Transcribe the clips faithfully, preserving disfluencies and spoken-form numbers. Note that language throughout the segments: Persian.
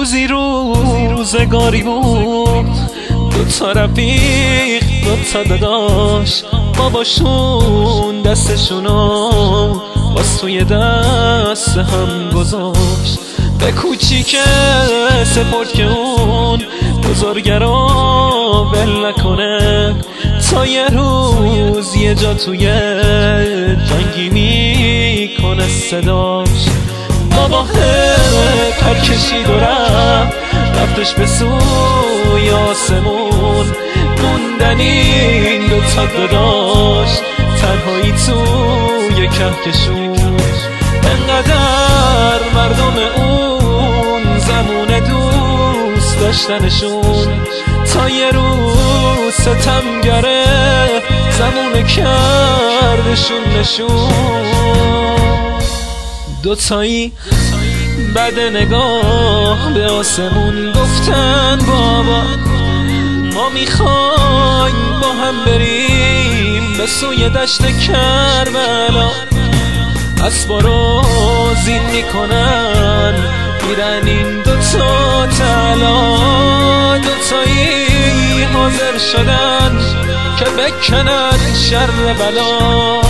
روزی روزگاری بود، دو تا رفیق دو تا داداش، باباشون دستشونو باز توی دست هم گذاشت. به کوچیک سپرد که اون بزرگرا ول نکنه، تا یه روز یه جا توی جنگی میکنه صداش. بابا پر کشید و رفت، رفتش به سوی آسمون، موندن این دو تا داداش تنهایی توی کهکشون. انقدر مردم اون زمون دوست داشتنشون، تا یه روز ستم گره زمون کردشون نشون. دوتایی بعد نگاه به آسمون گفتن بابا ما میخوایم با هم بریم به سوی دشت کربلا. اسبا رو زین میکنن میرن این دوتا طلا، دوتایی حاضر شدن که بکنن شر بلا.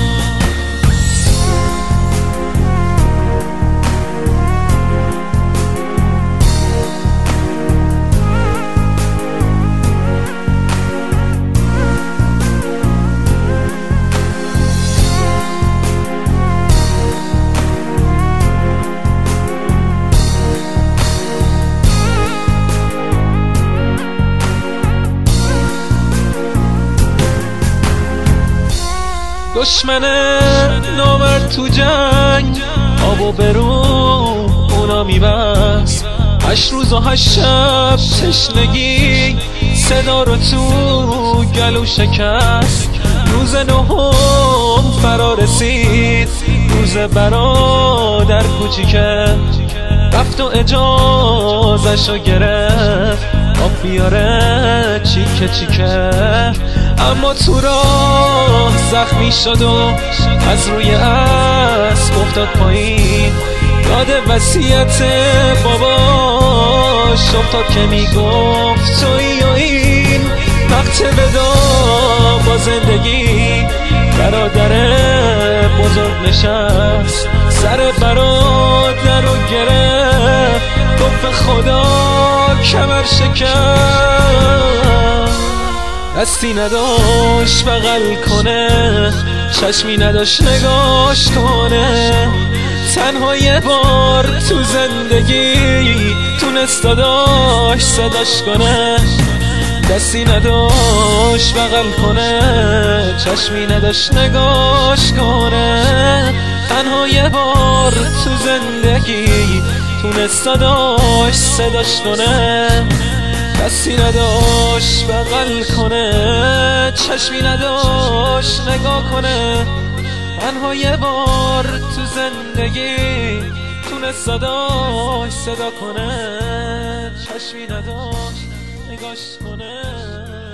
دشمن نامرد تو جنگ آبو برو اونا میبست، هشت روز و هشت شب تشنگی صدا رو تو گلو شکست. روز نهم فرا رسید، روز برادر کوچیکه رفت و اجازه‌شو گرفت آب بیاره چیکه چیکه. اما تو راه زخمی شد و از روی اسب افتاد پایین، یاد وصیت باباش افتاد که میگفت تویی و این وقت ودا با زندگی. برادر بزرگ نشست سر برادر رو گرفت، گفت به خدا کمر شکست. دستی نداشت بغل کنه، چشمی نداشت نگاش کنه، تنها یه بار تو زندگی تونست داداش صداش کنه. دستی نداشت بغل کنه، چشمی نداشت نگاش کنه، تنها یه بار تو زندگی تونست داداش صداش کنه. دستی نداشت بغل کنه، چشمی نداشت نگاه کنه، تنها یه بار تو زندگی تونست صداش صدا کنه. چشمی نداشت نگاش کنه.